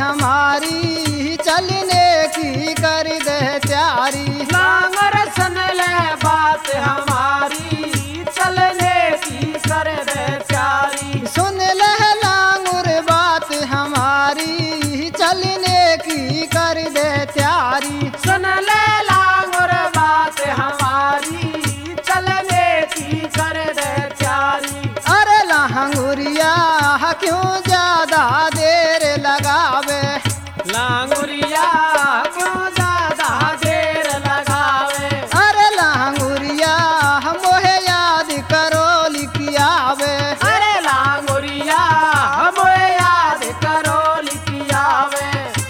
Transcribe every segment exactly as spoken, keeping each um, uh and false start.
हमारी चलने की कर दे तैयारी। लांगर सुन ले बात हमारी चलने की कर दे तैयारी। सुन ले लांगुर बात हमारी चलने की कर दे तैयारी। सुन ले लांगर बात हमारी चलने की कर दे तैयारी। अरे लांगुरिया क्यों ज्यादा देर लगावे। लांगुरिया क्यों ज्यादा देर लगावे। अरे लांगुरिया मोहे याद करो लिखियावे। अरे लांगुरिया मोहे याद करो लिखियावे।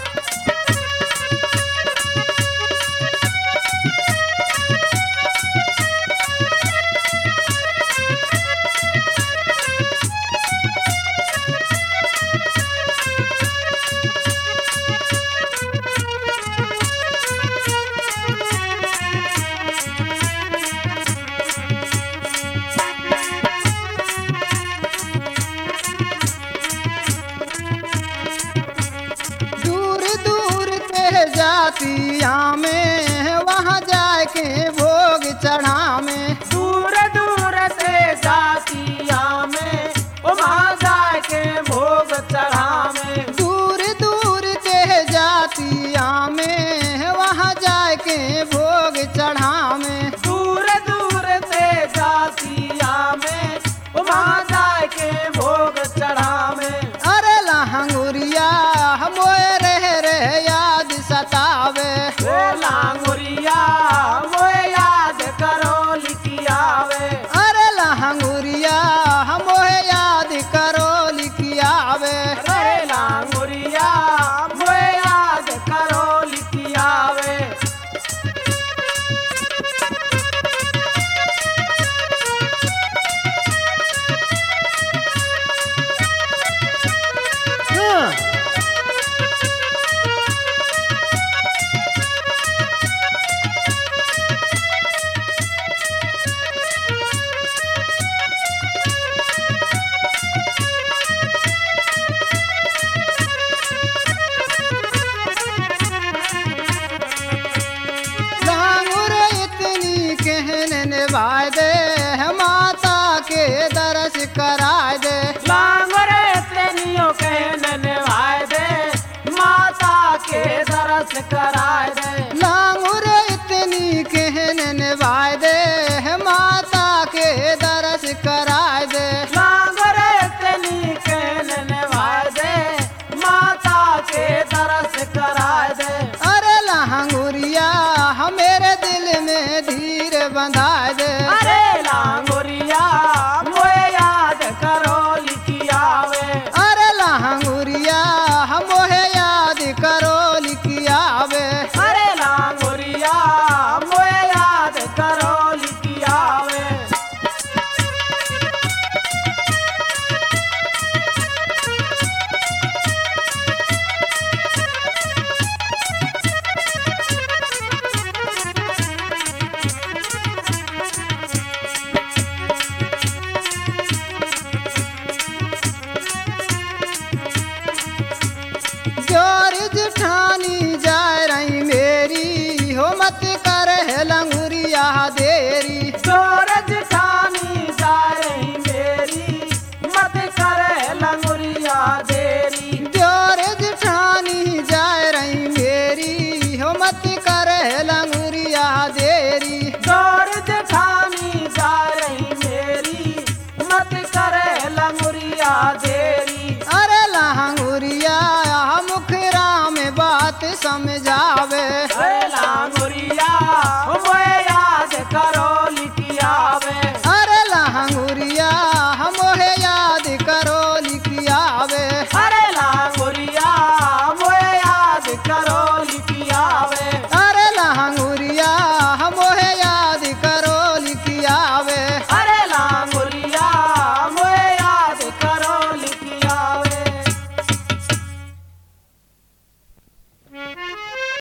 दूर दूर के जातिया में वहाँ जाके भोग चढ़ा में। दूर दूर से जातिया में वहाँ जाके भोग चढ़ा में। दूर दूर के जातिया में वहाँ जाके भोग चढ़ा में। दूर दूर से जातिया में वहाँ जाके भोग चढ़ा में। अरे लांगुरिया मोए रह रह याद सतावे। ए लांगुरिया मोहे याद करो लिखियावे। अरे लांगुरिया मोहे याद करो लिखियावे। अरे लांगुरिया मोहे याद करो लिखियावे। लांगुर इतनी कहने वादे माता के दर्श कराए दे। लांगर तेनियों कहने वादे माता के दरस कराए दे। लांगुर इतनी कहने वादे माता के दर्श कराए दे। लांगर तेनी कहने वादे माता के दरस कराए दे। अरे लांगुरिया मेरे दिल में धीर बंधा दे। अरे लांगुरिया मोहे याद करो लिखियावे। अरे लांगुरिया मोहे याद करो लिखियावे। अरे लांगुरिया मोहे याद करो लिखियावे। जोर जिठानी जा रही मेरी हो मत कर है लंगुरिया देरी। सूरज ठानी जा रही मेरी मत करे लंगुरिया देरी। जोर जिठानी जा रही मेरी हो मत कर है लंगुरिया देरी। सूरज ठानी जा रही मेरी मत करे लंगुरिया देरी।